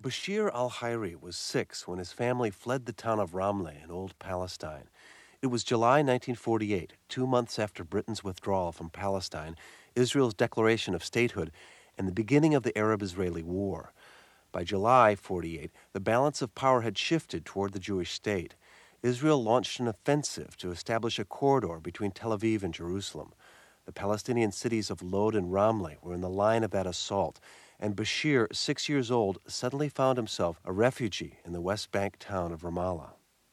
Bashir al-Hayri was 6 when his family fled the town of Ramleh in Old Palestine. It was July 1948, 2 months after Britain's withdrawal from Palestine, Israel's declaration of statehood, and the beginning of the Arab-Israeli War. By July 48, the balance of power had shifted toward the Jewish state. Israel launched an offensive to establish a corridor between Tel Aviv and Jerusalem. The Palestinian cities of Lod and Ramleh were in the line of that assault, and Bashir, 6 years old, suddenly found himself a refugee in the West Bank town of Ramallah.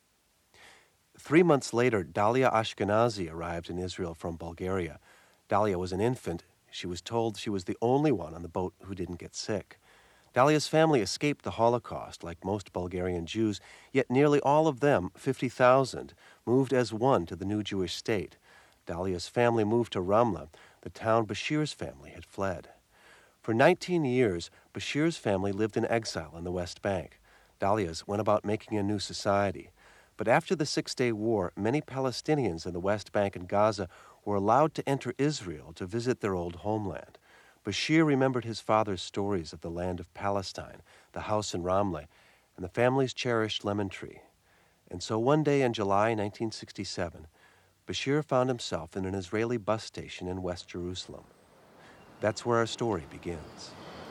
3 months later, Dalia Ashkenazi arrived in Israel from Bulgaria. Dalia was an infant. She was told she was the only one on the boat who didn't get sick. Dalia's family escaped the Holocaust, like most Bulgarian Jews, yet nearly all of them, 50,000, moved as one to the new Jewish state. Dalia's family moved to Ramla, the town Bashir's family had fled. For 19 years, Bashir's family lived in exile in the West Bank. Dalia's went about making a new society. But after the Six-Day War, many Palestinians in the West Bank and Gaza were allowed to enter Israel to visit their old homeland. Bashir remembered his father's stories of the land of Palestine, the house in Ramleh, and the family's cherished lemon tree. And so one day in July 1967, Bashir found himself in an Israeli bus station in West Jerusalem. That's where our story begins.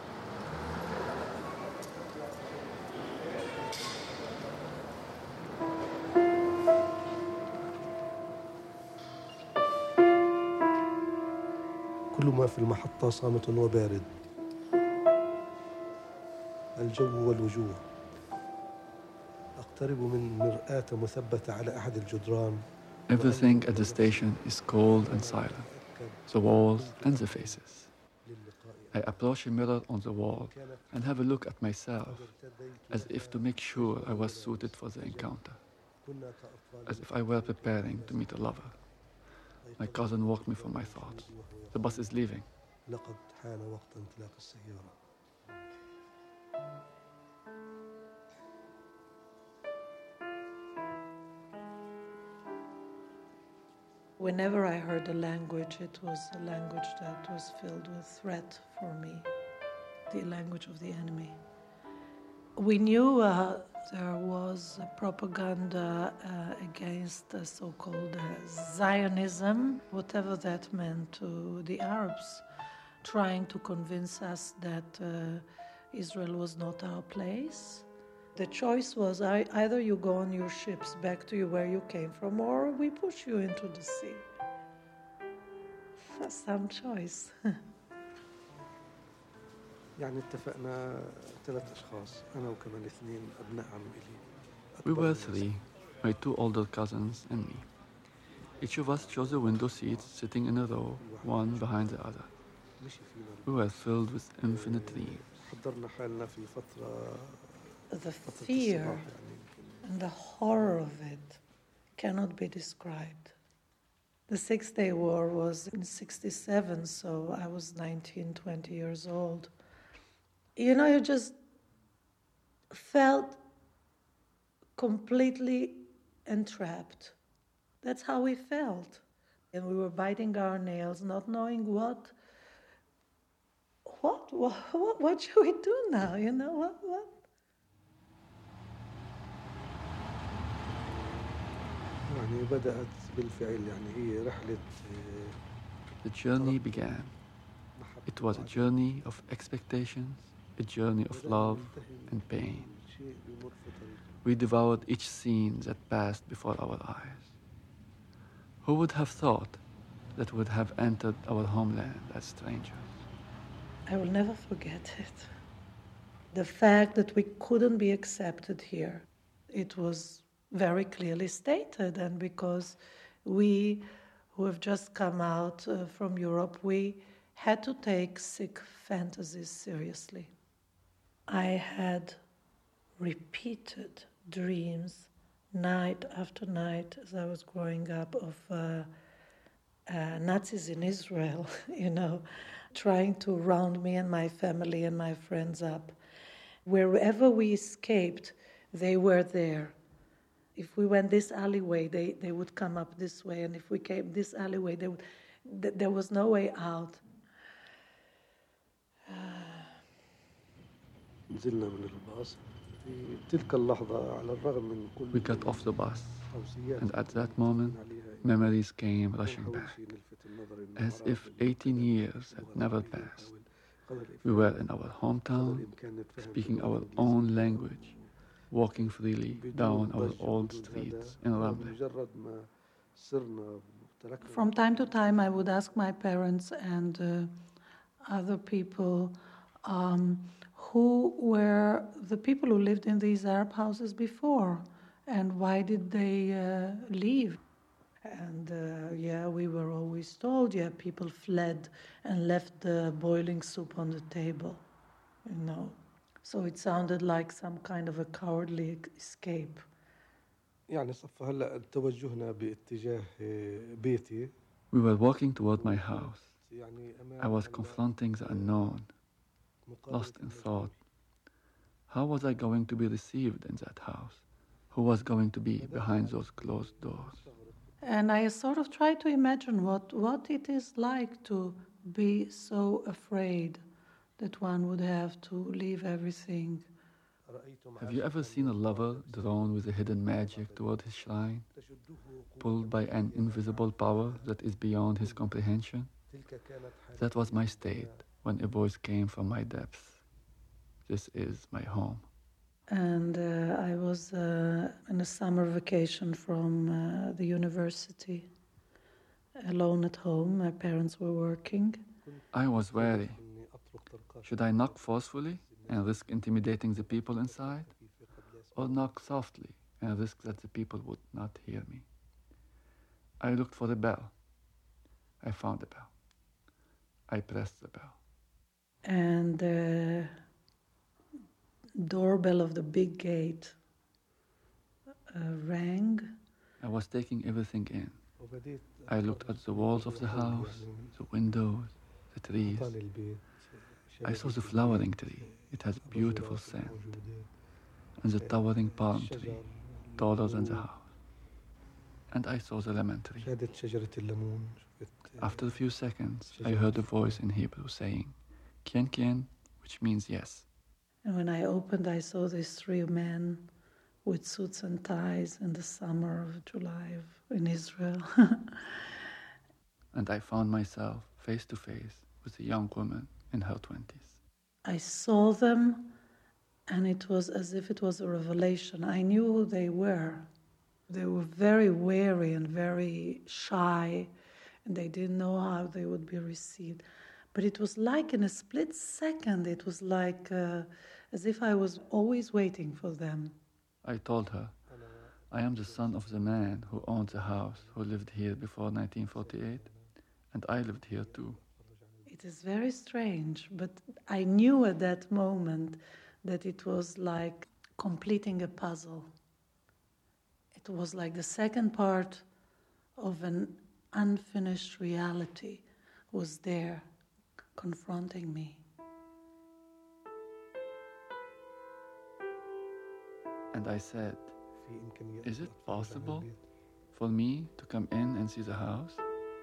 كل ما في المحطة صامت وبارد. الجو والوجوه. أقترب من مرآة مثبتة على أحد الجدران. Everything at the station is cold and silent, the walls and the faces. I approach a mirror on the wall and have a look at myself, as if to make sure I was suited for the encounter, as if I were preparing to meet a lover. My cousin woke me from my thoughts. The bus is leaving. Whenever I heard a language, it was a language that was filled with threat for me, the language of the enemy. We knew there was a propaganda against so-called Zionism, whatever that meant to the Arabs, trying to convince us that Israel was not our place. The choice was either you go on your ships back to where you came from, or we push you into the sea. Some choice. يعني اتفقنا 3 أشخاص أنا وكمان 2 أبناء عم إلي. We were 3, my 2 older cousins and me. Each of us chose a window seat sitting in a row, one behind the other. We were filled with infinite dreams. حضرنا حالنا في فترة. The fear and the horror of it cannot be described. The Six-Day War was in 1967, so I was 19, 20 years old. You know, you just felt completely entrapped. That's how we felt. And we were biting our nails, not knowing what should we do now, you know, what? يعني بدأت بالفعل يعني هي رحلة. The journey began. It was a journey of expectations, a journey of love and pain. We devoured each scene that passed before our eyes. Who would have thought that we would have entered our homeland as strangers? I will never forget it. The fact that we couldn't be accepted here, it was very clearly stated, and because we who have just come out from Europe, we had to take sick fantasies seriously. I had repeated dreams night after night as I was growing up of Nazis in Israel, you know, trying to round me and my family and my friends up. Wherever we escaped, they were there. If we went this alleyway, they would come up this way, and if we came this alleyway, there was no way out. نزلنا من الباص في تلك اللحظة على الرغم من كل We got off the bus, التوصيات and at اللي that moment, عليها memories came ما rushing نحاولش back, نلفت النظر إنه as أعراض if 18 years had never passed. We were in our hometown, speaking our own language, walking freely down our old streets in Ramleh. From time to time, I would ask my parents and other people who were the people who lived in these Arab houses before, and why did they leave? And we were always told, people fled and left the boiling soup on the table, you know. So it sounded like some kind of a cowardly escape. يعني صف هلا توجهنا باتجاه بيتي. We were walking toward my house. I was confronting the unknown, lost in thought. How was I going to be received in that house? Who was going to be behind those closed doors? And I sort of tried to imagine what it is like to be so afraid that one would have to leave everything. Have you ever seen a lover drawn with a hidden magic toward his shrine, pulled by an invisible power that is beyond his comprehension? That was my state when a voice came from my depths. This is my home. And I was in a summer vacation from the university, alone at home. My parents were working. I was wary. Should I knock forcefully and risk intimidating the people inside? Or knock softly and risk that the people would not hear me? I looked for a bell. I found a bell. I pressed the bell. And the doorbell of the big gate rang. I was taking everything in. I looked at the walls of the house, the windows, the trees. I saw the flowering tree. It has beautiful scent. And the towering palm tree, taller than the house. And I saw the lemon tree. After a few seconds, I heard a voice in Hebrew saying, "Kien kien," which means yes. And when I opened, I saw these three men with suits and ties in the summer of July in Israel. And I found myself face to face with a young woman in her 20s. I saw them, and it was as if it was a revelation. I knew who they were. They were very wary and very shy, and they didn't know how they would be received. But it was like in a split second, it was like as if I was always waiting for them. I told her, I am the son of the man who owned the house, who lived here before 1948, and I lived here too. It is very strange, but I knew at that moment that it was like completing a puzzle. It was like the second part of an unfinished reality was there, confronting me. And I said, is it possible for me to come in and see the house?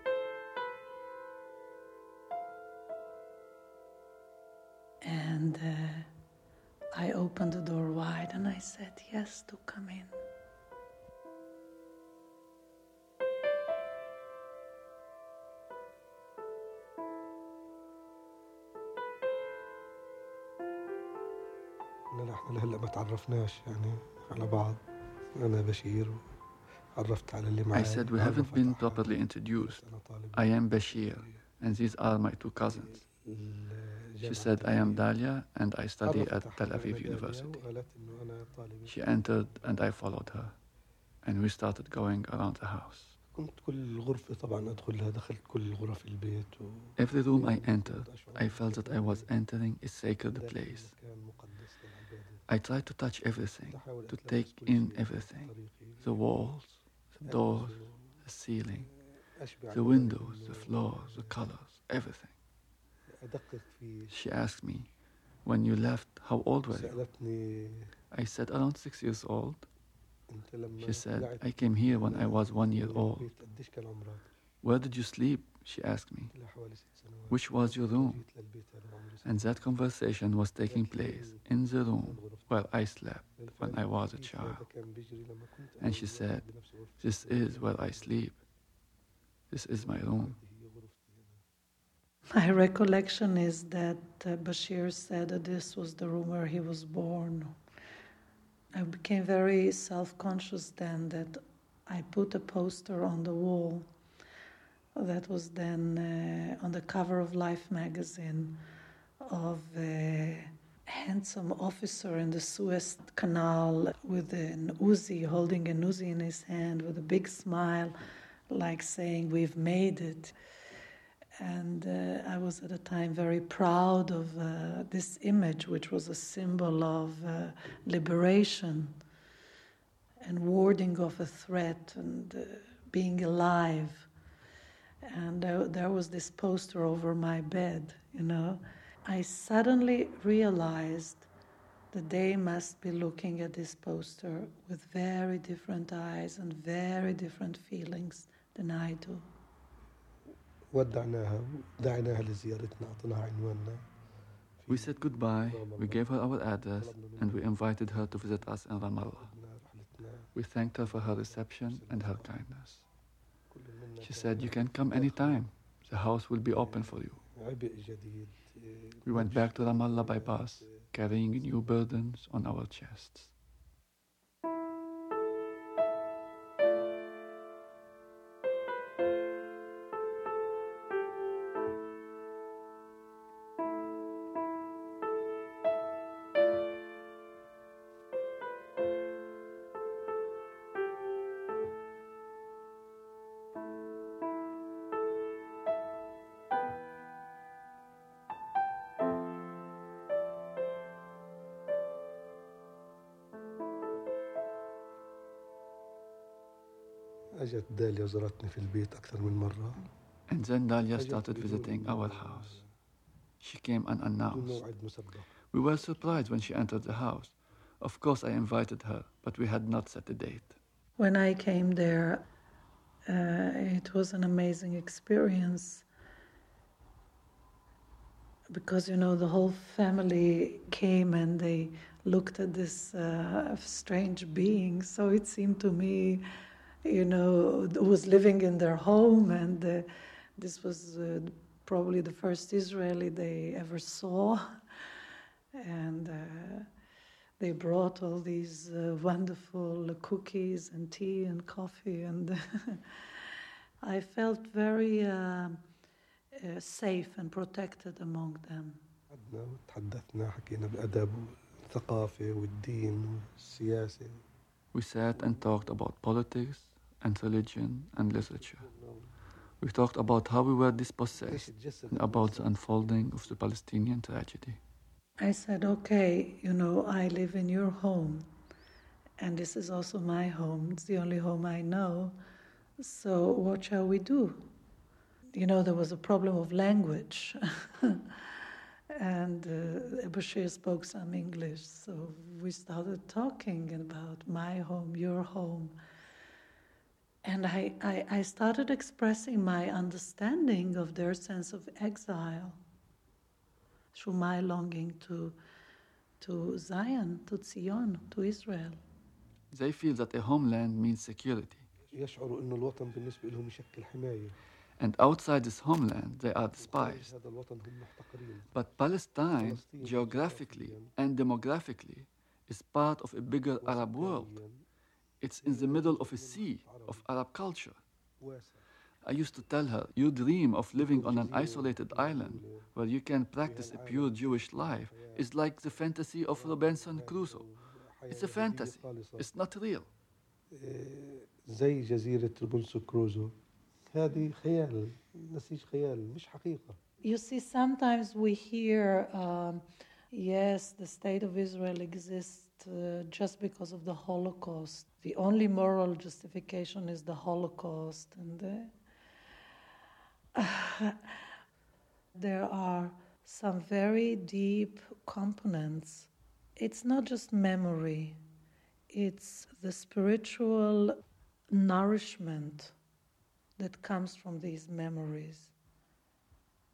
And I opened the door wide and I said, yes, to come in. نحن لهلا ما تعرفناش يعني على بعض. أنا بشير وعرفت على اللي معي. I said we haven't been properly introduced. I am Bashir and these are my two cousins. She said I am Dalia and I study at Tel Aviv University. She entered and I followed her and we started going around the house. كنت كل غرفة طبعا أدخلها دخلت كل غرف البيت. Every room I entered, I felt that I was entering a sacred place. I tried to touch everything, to take in everything. The walls, the doors, the ceiling, the windows, the floors, the colors, everything. She asked me, when you left, how old were you? I said, around 6 years old. She said, I came here when I was 1 year old. Where did you sleep? she asked me, لها حوالي 6 سنوات. which was your room? جيت للبيت هذا وعمري 6 And that conversation was taking place in the room where I slept when I was a child. هذا كان بيجري لما كنت And she said, this is where I sleep. This is my room. My recollection is that Bashir said that this was the room where he was born. I became very self-conscious then that I put a poster on the wall that was then on the cover of Life magazine of a handsome officer in the Suez Canal with an Uzi, holding an Uzi in his hand with a big smile, like saying, "We've made it." And I was at the time very proud of this image, which was a symbol of liberation and warding off a threat and being alive. And there was this poster over my bed, you know. I suddenly realized that they must be looking at this poster with very different eyes and very different feelings than I do. ودعناها لزيارتنا أعطيناها عنواننا. We said goodbye, we gave her our address, and we invited her to visit us in Ramallah. We thanked her for her reception and her kindness. She said, you can come anytime. The house will be open for you. We went back to Ramallah by bus, carrying new burdens on our chests. أجت داليا وزارتني في البيت أكثر من مرة. And then Dalia started visiting our house. She came unannounced. We were surprised when she entered the house. Of course, I invited her, but we had not set a date. When I came there, it was an amazing experience because, you know, the whole family came and they looked at this strange being. So it seemed to me, you know, was living in their home, and this was probably the first Israeli they ever saw. And they brought all these wonderful cookies and tea and coffee, and I felt very safe and protected among them. تحدثنا حكينا بالأدب والثقافة والدين والسياسة. We sat and talked about politics and religion and literature. We talked about how we were dispossessed and about the unfolding of the Palestinian tragedy. I said, okay, you know, I live in your home, and this is also my home. It's the only home I know. So what shall we do? You know, there was a problem of language. And Bashir spoke some English, so we started talking about my home, your home. And I started expressing my understanding of their sense of exile through my longing to Zion, to Zion, to Israel. They feel that a homeland means security. يشعروا إنه الوطن بالنسبة لهم يشكل حماية. And outside this homeland, they are despised. But Palestine, geographically and demographically, is part of a bigger Arab world. It's in the middle of a sea of Arab culture. I used to tell her, you dream of living on an isolated island where you can practice a pure Jewish life is like the fantasy of Robinson Crusoe. It's a fantasy. It's not real. زي جزيرة روبنسون كروزو. هذه خيال، نسيج خيال، مش حقيقة. You see, sometimes we hear, yes, the state of Israel exists just because of the Holocaust. The only moral justification is the Holocaust. And there are some very deep components. It's not just memory. It's the spiritual nourishment that comes from these memories.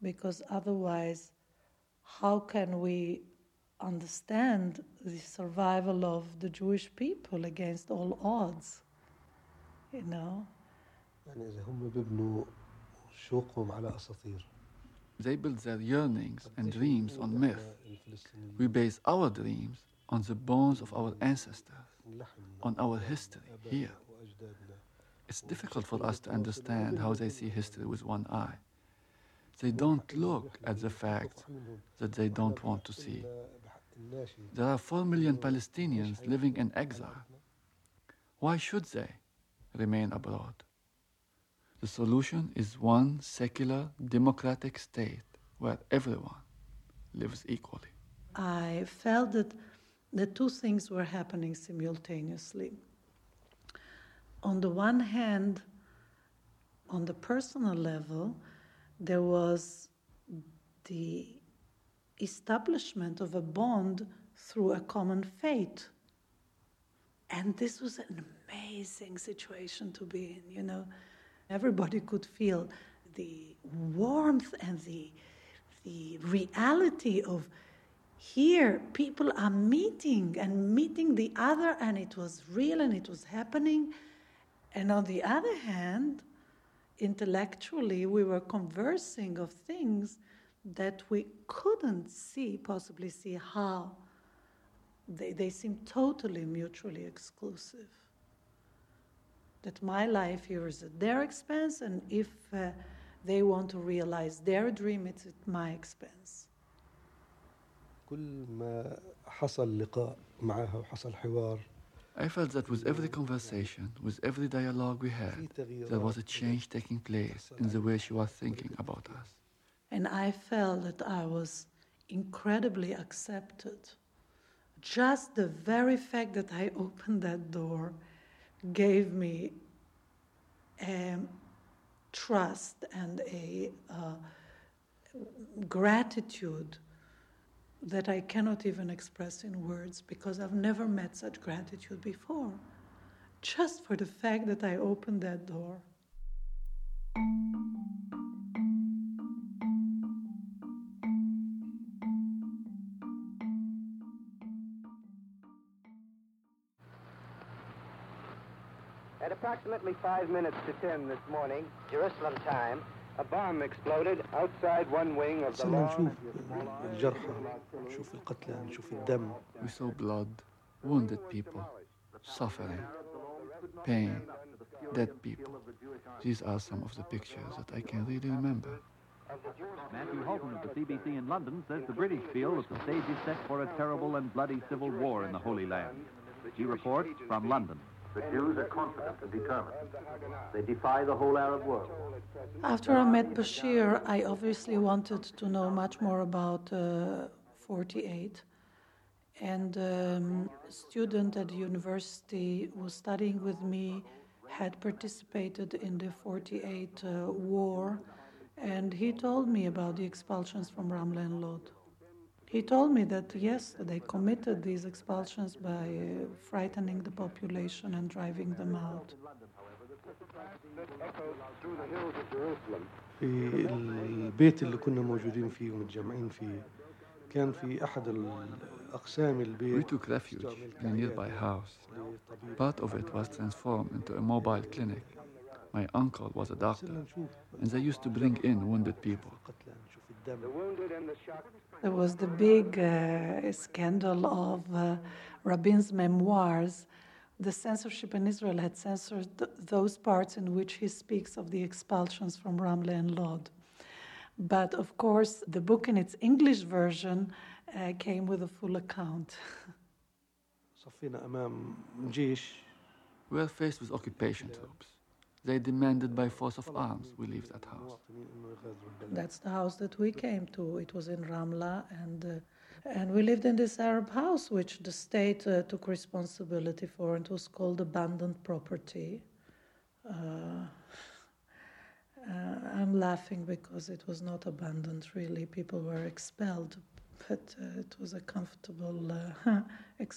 because otherwise, how can we understand the survival of the Jewish people against all odds? You know? يعني إذا هم بيبنوا شوقهم على أساطير. They build their yearnings and dreams on myth. We base our dreams on the bones of our ancestors, on our history here. It's difficult for us to understand how they see history with one eye. They don't look at the facts that they don't want to see. There are 4 million Palestinians living in exile. Why should they remain abroad? The solution is one secular, democratic state where everyone lives equally. I felt that the two things were happening simultaneously. On the one hand, on the personal level, there was the establishment of a bond through a common fate. And this was an amazing situation to be in, you know. Everybody could feel the warmth and the reality of here people are meeting the other, and it was real and it was happening. And on the other hand, intellectually, we were conversing of things that we couldn't possibly see how they seem totally mutually exclusive. That my life here is at their expense, and if they want to realize their dream, it's at my expense. كل ما حصل لقاء معها وحصل حوار. I felt that with every conversation, with every dialogue we had, there was a change taking place in the way she was thinking about us. And I felt that I was incredibly accepted. Just the very fact that I opened that door gave me trust and a gratitude that I cannot even express in words, because I've never met such gratitude before, just for the fact that I opened that door. At approximately 5 minutes to 10 this morning, Jerusalem time, a bomb exploded outside one wing of the صرنا lawn. نشوف الجرحى، نشوف القتلى، نشوف الدم. We saw blood, wounded people, suffering, pain, dead people. These are some of the pictures that I can really remember. Matthew Holton of the CBC in London says the British feel that the stage is set for a terrible and bloody civil war in the Holy Land. He reports from London. The Jews are confident and determined. They defy the whole Arab world. After I met Bashir, I obviously wanted to know much more about 48. And a student at the university who was studying with me had participated in the 48 war, and he told me about the expulsions from Ramla and Lod. He told me that, yes, they committed these expulsions by frightening the population and driving them out. في البيت اللي كنا موجودين فيه ومتجمعين فيه كان في أحد الأقسام البيت. We took refuge in a nearby house. Part of it was transformed into a mobile clinic. My uncle was a doctor, and they used to bring in wounded people. There was the big scandal of Rabin's memoirs. The censorship in Israel had censored those parts in which he speaks of the expulsions from Ramle and Lod. But of course, the book in its English version came with a full account. صفينا أمام جيش. We were faced with occupation troops. They demanded by force of arms we leave that house. That's the house that we came to. It was in Ramla, and we lived in this Arab house, which the state took responsibility for, and it was called abandoned property. I'm laughing because it was not abandoned, really. People were expelled, but it was a comfortable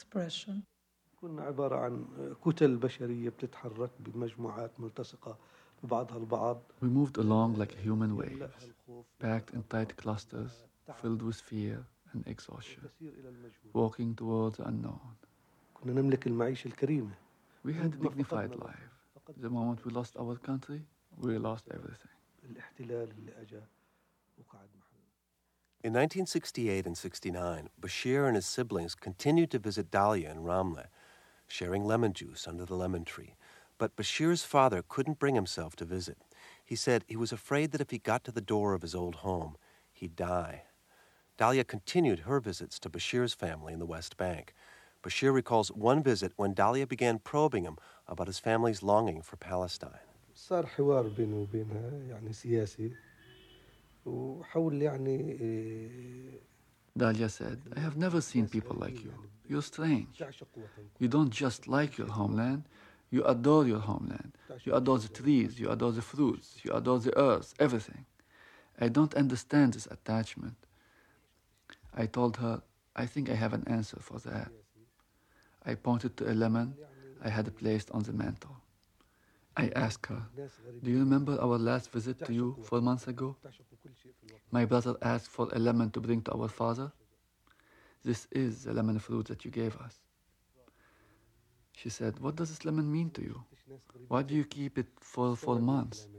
expression. كنا عبارة عن كتل بشرية بتتحرك بمجموعات ملتصقة ببعضها البعض. We moved along like human waves, packed in tight clusters, filled with fear and exhaustion, walking towards the unknown. كنا نملك المعيشة الكريمة. We had a dignified life. The moment we lost our country, we lost everything. الاحتلال اللي أجا وقعد محل. In 1968 and 69, Bashir and his siblings continued to visit Dalia in Ramleh, sharing lemon juice under the lemon tree. But Bashir's father couldn't bring himself to visit. He said he was afraid that if he got to the door of his old home, he'd die. Dalia continued her visits to Bashir's family in the West Bank. Bashir recalls one visit when Dalia began probing him about his family's longing for Palestine. صار حوار بينه وبينها يعني سياسي وحول يعني Dalia said, I have never seen people like you. You're strange. You don't just like your homeland, you adore your homeland. You adore the trees, you adore the fruits, you adore the earth, everything. I don't understand this attachment. I told her, I think I have an answer for that. I pointed to a lemon I had placed on the mantel. I asked her, do you remember our last visit to you 4 months ago? My brother asked for a lemon to bring to our father. This is the lemon fruit that you gave us. She said, what does this lemon mean to you? Why do you keep it for 4 months?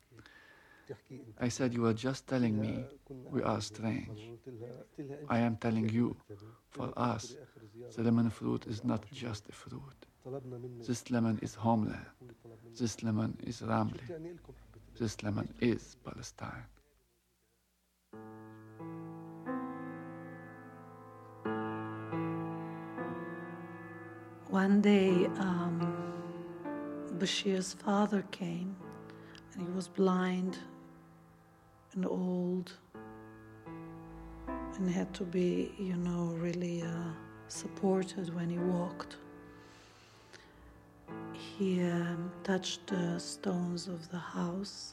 I said, you are just telling me we are strange. I am telling you, for us, the lemon fruit is not just a fruit. This lemon is homeland. This lemon is Ramleh. This lemon is Palestine. One day, Bashir's father came, and he was blind and old, and had to be, really supported when he walked. He touched the stones of the house,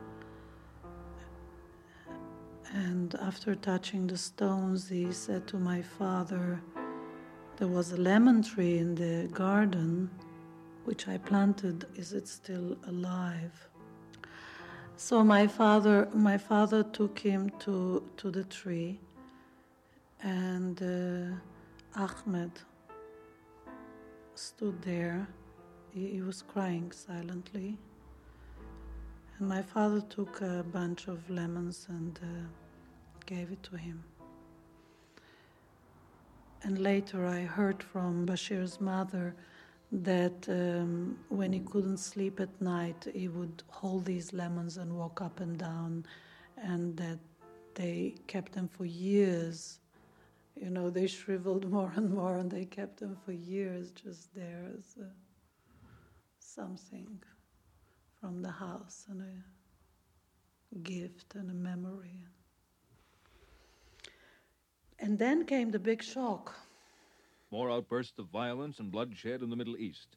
and after touching the stones, he said to my father, there was a lemon tree in the garden which I planted. Is it still alive? So my father took him to the tree, and Ahmed stood there. He was crying silently, and my father took a bunch of lemons and gave it to him. And later I heard from Bashir's mother that when he couldn't sleep at night, he would hold these lemons and walk up and down, and that they kept them for years. They shriveled more and more, and they kept them for years just there as something from the house and a gift and a memory. And then came the big shock. More outbursts of violence and bloodshed in the Middle East.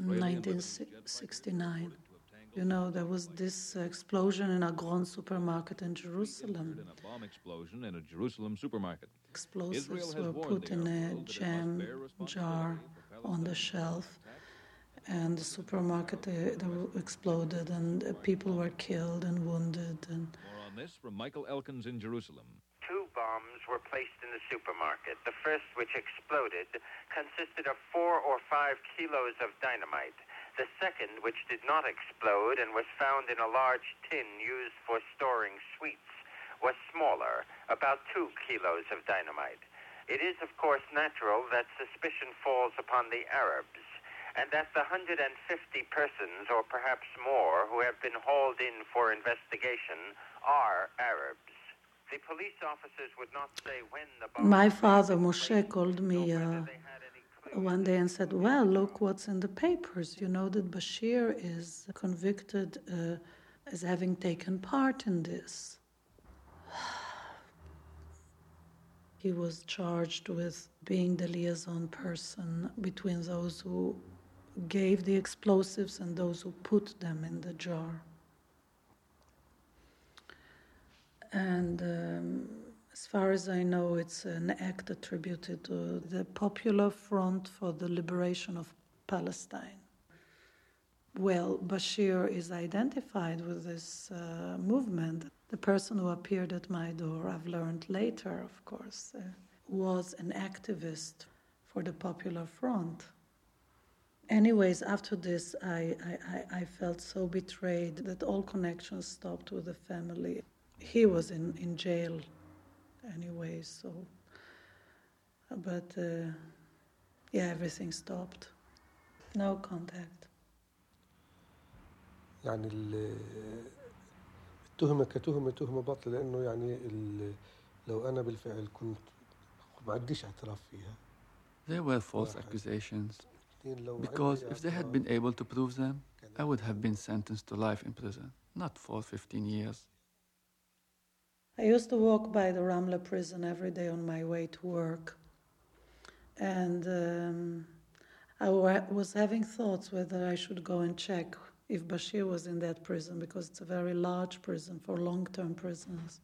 1969. There was this explosion in a Agron supermarket in Jerusalem. In a bomb explosion in a Jerusalem supermarket. Explosives were put in a jam jar on the shelf, and the supermarket exploded, and people were killed and wounded. And more on this from Michael Elkins in Jerusalem. 2 bombs were placed in the supermarket. The first, which exploded, consisted of 4 or 5 kilos of dynamite. The second, which did not explode and was found in a large tin used for storing sweets, was smaller, about 2 kilos of dynamite. It is, of course, natural that suspicion falls upon the Arabs, and that the 150 persons, or perhaps more, who have been hauled in for investigation are Arabs. The police officers would not say when the bomb... My father, Moshe, called me one day and said, well, look what's in the papers. You know that Bashir is convicted as having taken part in this. He was charged with being the liaison person between those who gave the explosives and those who put them in the jar. And as far as I know, it's an act attributed to the Popular Front for the Liberation of Palestine. Well, Bashir is identified with this movement. The person who appeared at my door, I've learned later, of course, was an activist for the Popular Front. Anyways, after this, I felt so betrayed that all connections stopped with the family. He was in jail anyways, so... But, everything stopped. No contact. يعني التهمة كتهمة تهمة باطلة لأنه يعني لو أنا بالفعل كنت ما عنديش اعتراف فيها. They were false accusations because if they had been able to prove them, I would have been sentenced to life in prison, not for 15 years. I used to walk by the Ramla prison every day on my way to work. And I was having thoughts whether I should go and check if Bashir was in that prison, because it's a very large prison for long-term prisoners.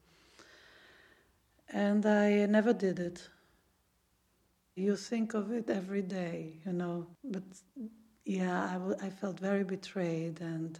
And I never did it. You think of it every day, you know. But I felt very betrayed, and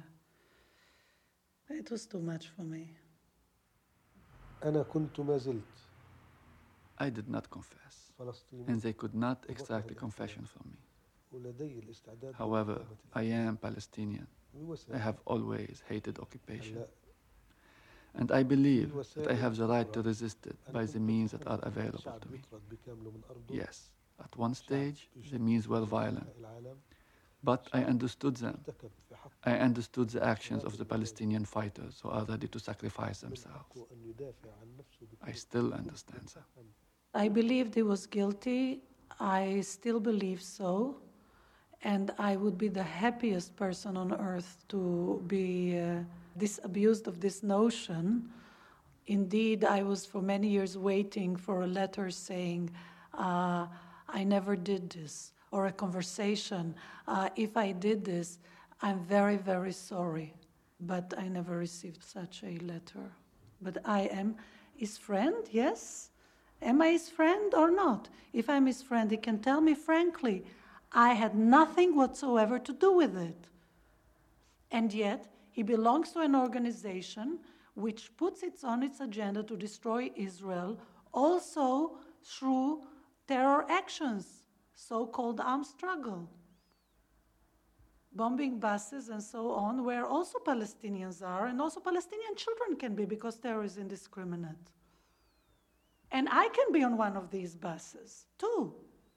it was too much for me. أنا كنت ما زلت. I did not confess, and they could not extract a confession from me. However, I am Palestinian. I have always hated occupation. And I believe that I have the right to resist it by the means that are available to me. Yes, at one stage, the means were violent. But I understood them. I understood the actions of the Palestinian fighters who are ready to sacrifice themselves. I still understand them. I believed he was guilty. I still believe so. And I would be the happiest person on earth to be disabused of this notion. Indeed, I was for many years waiting for a letter saying, I never did this, or a conversation. If I did this, I'm very, very sorry. But I never received such a letter. But I am his friend, yes? Am I his friend or not? If I'm his friend, he can tell me frankly, I had nothing whatsoever to do with it. And yet, he belongs to an organization which puts it on its agenda to destroy Israel, also through terror actions, so-called armed struggle. Bombing buses and so on, where also Palestinians are, and also Palestinian children can be, because terror is indiscriminate. And I can be on one of these buses, too.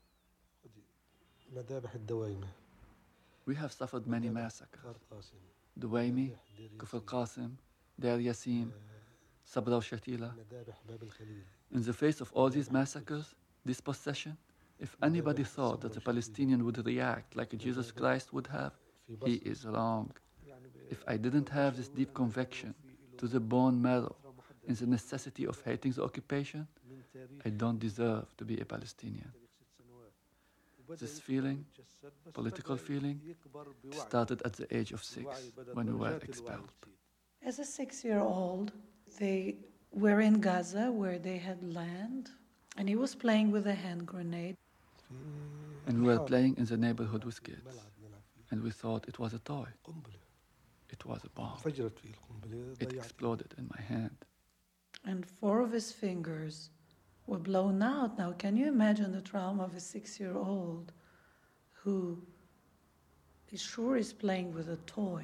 We have suffered many massacres. Duwaimi, Kufr Qasim, Deir Yassin, Sabra al-Shatila. In the face of all these massacres, dispossession, if anybody thought that a Palestinian would react like Jesus Christ would have, he is wrong. If I didn't have this deep conviction to the bone marrow in the necessity of hating the occupation, I don't deserve to be a Palestinian. This feeling, political feeling, started at the age of 6 when we were expelled. As a 6-year-old, they were in Gaza where they had land, and he was playing with a hand grenade. And we were playing in the neighborhood with kids, and we thought it was a toy. It was a bomb. It exploded in my hand. And 4 of his fingers were blown out. Now, can you imagine the trauma of a 6-year-old who is sure is playing with a toy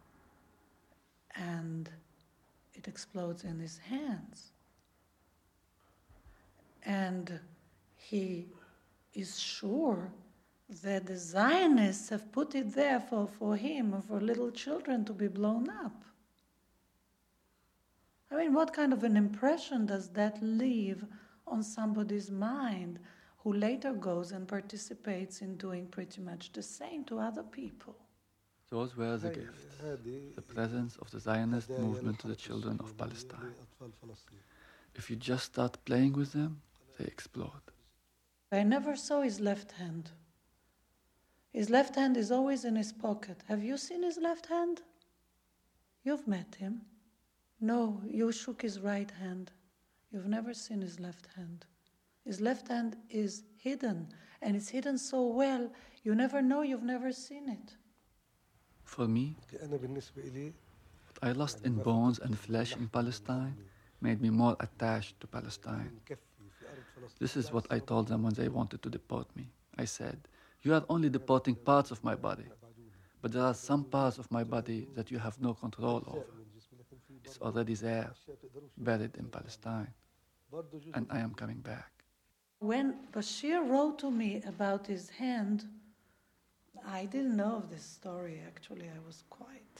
and it explodes in his hands? And he is sure that the Zionists have put it there for him and for little children to be blown up. I mean, what kind of an impression does that leave on somebody's mind who later goes and participates in doing pretty much the same to other people? Those were the gifts, the presence of the Zionist movement to the children of Palestine. If you just start playing with them, they explode. I never saw his left hand. His left hand is always in his pocket. Have you seen his left hand? You've met him. No, you shook his right hand. You've never seen his left hand. His left hand is hidden, and it's hidden so well, you never know, you've never seen it. For me, أنا بالنسبة إلي what I lost in bones and flesh in Palestine made me more attached to Palestine. This is what I told them when they wanted to deport me. I said, you are only deporting parts of my body, but there are some parts of my body that you have no control over. It's already there, buried in Palestine, and I am coming back. When Bashir wrote to me about his hand, I didn't know of this story, actually. I was quite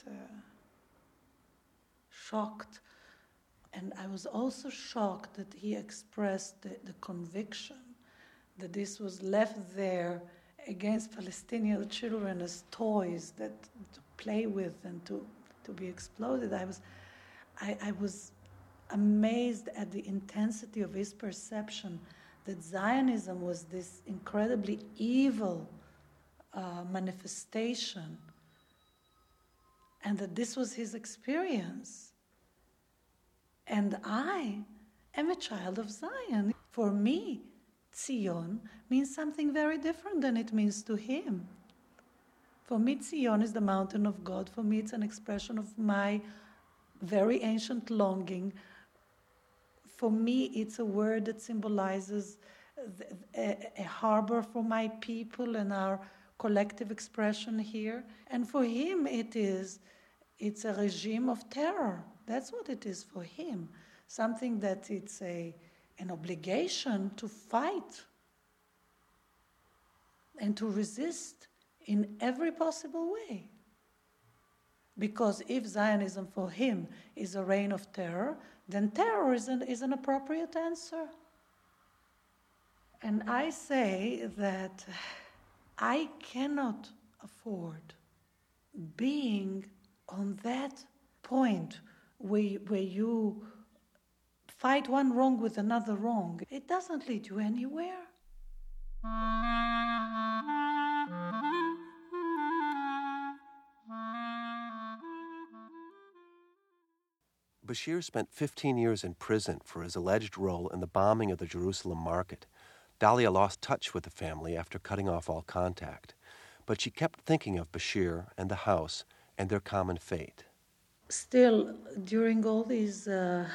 shocked. And I was also shocked that he expressed the conviction that this was left there against Palestinian children as toys that to play with and to be exploded. I was amazed at the intensity of his perception that Zionism was this incredibly evil manifestation, and that this was his experience. And I am a child of Zion. For me, Zion means something very different than it means to him. For me, Zion is the mountain of God. For me, it's an expression of my very ancient longing. For me, it's a word that symbolizes a harbor for my people and our collective expression here. And for him, it's a regime of terror. That's what it is for him. Something that it's an obligation to fight and to resist in every possible way. Because if Zionism for him is a reign of terror, then terror is an appropriate answer. And I say that I cannot afford being on that point where you fight one wrong with another wrong. It doesn't lead you anywhere. Bashir spent 15 years in prison for his alleged role in the bombing of the Jerusalem market. Dalia lost touch with the family after cutting off all contact, but she kept thinking of Bashir and the house and their common fate. Still, during all these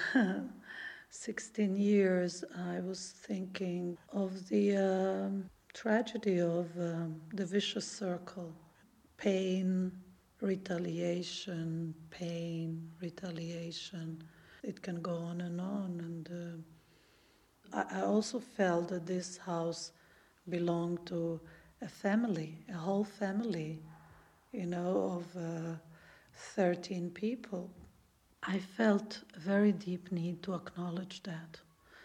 16 years, I was thinking of the tragedy of the vicious circle. Pain, retaliation, pain, retaliation. It can go on. And I also felt that this house belonged to a family, a whole family, of 13 people. I felt a very deep need to acknowledge that.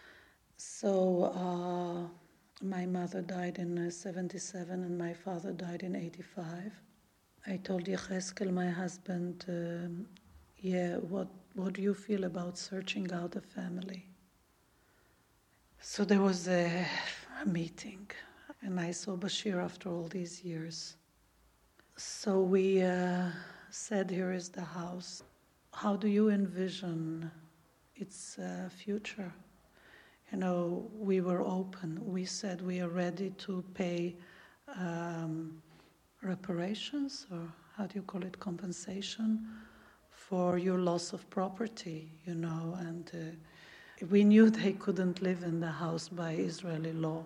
So my mother died in 77 and my father died in 85. I told Yecheskel, my husband, what do you feel about searching out a family? So there was a meeting, and I saw Bashir after all these years. So we said, here is the house. How do you envision its future? We were open. We said we are ready to pay reparations, or how do you call it, compensation, for your loss of property, and we knew they couldn't live in the house by Israeli law.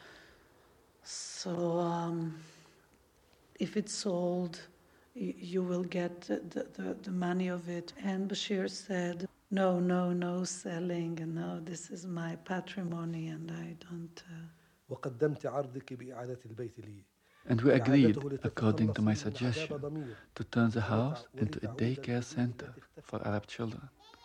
So if it's sold, you will get the money of it. And Bashir said, no selling, and no, this is my patrimony, and I don't... وقدمت عرضك بإعادة البيت لي. And we agreed, according to my suggestion, to turn the house into a daycare center for Arab children.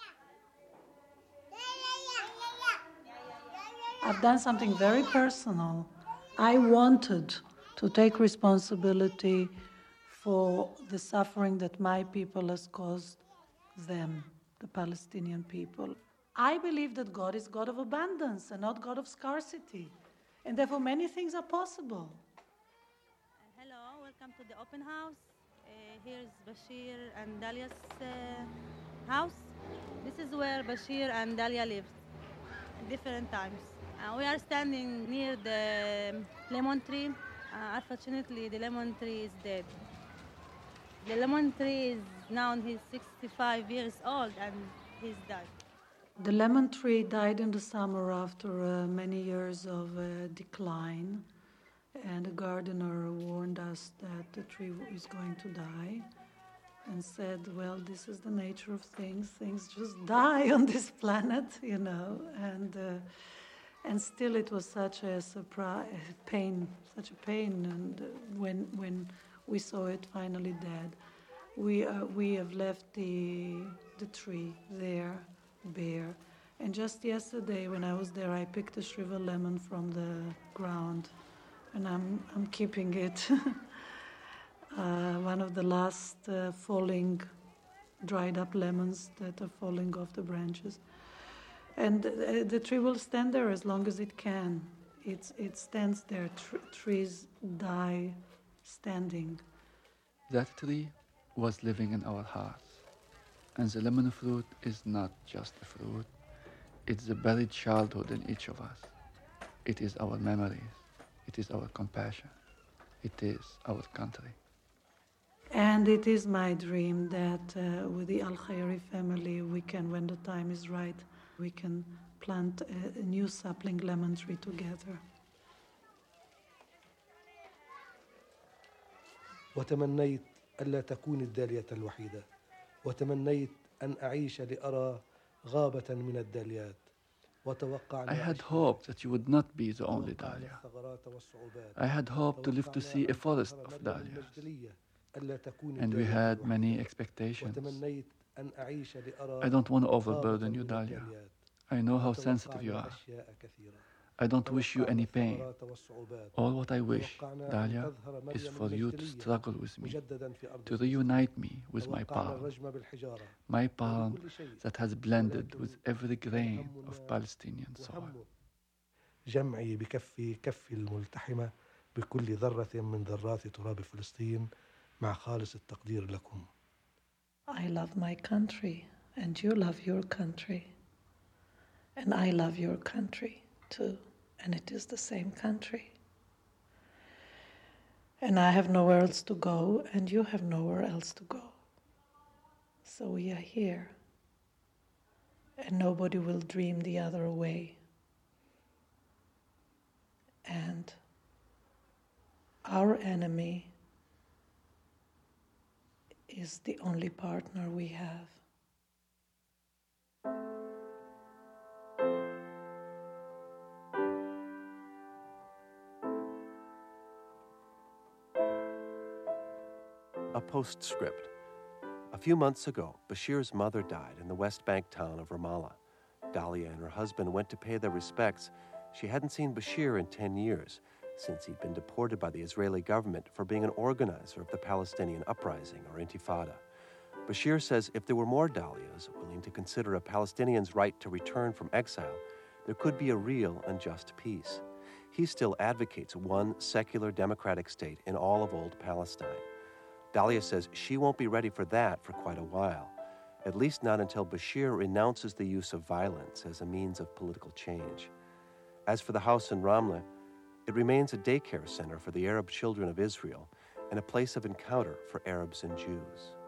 I've done something very personal. I wanted to take responsibility for the suffering that my people has caused them, the Palestinian people. I believe that God is God of abundance and not God of scarcity, and therefore many things are possible. Hello, welcome to the open house. Here's Bashir and Dalia's house. This is where Bashir and Dalia lived at different times. We are standing near the lemon tree. Unfortunately, the lemon tree is dead. The lemon tree is now he's 65 years old and he's died. The lemon tree died in the summer after many years of decline, and the gardener warned us that the tree is going to die and said, well, this is the nature of things. Things just die on this planet, you know, and still it was such a surprise, such a pain, and when we saw it finally dead, we have left the tree there, bare. And just yesterday, when I was there, I picked a shriveled lemon from the ground, and I'm keeping it. One of the last falling, dried up lemons that are falling off the branches. And the tree will stand there as long as it can. It stands there. Trees die standing. That tree was living in our hearts. And the lemon fruit is not just a fruit. It's the buried childhood in each of us. It is our memories. It is our compassion. It is our country. And it is my dream that with the Al-Khayri family, we can, when the time is right, we can plant a new sapling lemon tree together. وتمنيت ألا تكون الدالية الوحيدة، وتمنيت أن أعيش لأرى غابة من الداليات. I had hoped that you would not be the only dahlia. I had hoped to live to see a forest of dahlias. And we had many expectations. I don't want to overburden you, Dahlia. I know how sensitive you are. I don't wish you any pain. All what I wish, Dahlia, is for you to struggle with me, to reunite me with my palm that has blended with every grain of Palestinian soil. جمعي بكفي كفي الملتحمة بكل ذرة من ذرات تراب فلسطين مع خالص التقدير لكم. I love my country, and you love your country, and I love your country too, and it is the same country. And I have nowhere else to go, and you have nowhere else to go. So we are here, and nobody will dream the other way. And our enemy is the only partner we have. A postscript. A few months ago, Bashir's mother died in the West Bank town of Ramallah. Dahlia and her husband went to pay their respects. She hadn't seen Bashir in 10 years, since he'd been deported by the Israeli government for being an organizer of the Palestinian uprising, or Intifada. Bashir says if there were more Dahlias willing to consider a Palestinian's right to return from exile, there could be a real and just peace. He still advocates one secular democratic state in all of old Palestine. Dahlia says she won't be ready for that for quite a while, at least not until Bashir renounces the use of violence as a means of political change. As for the house in Ramleh, it remains a daycare center for the Arab children of Israel and a place of encounter for Arabs and Jews.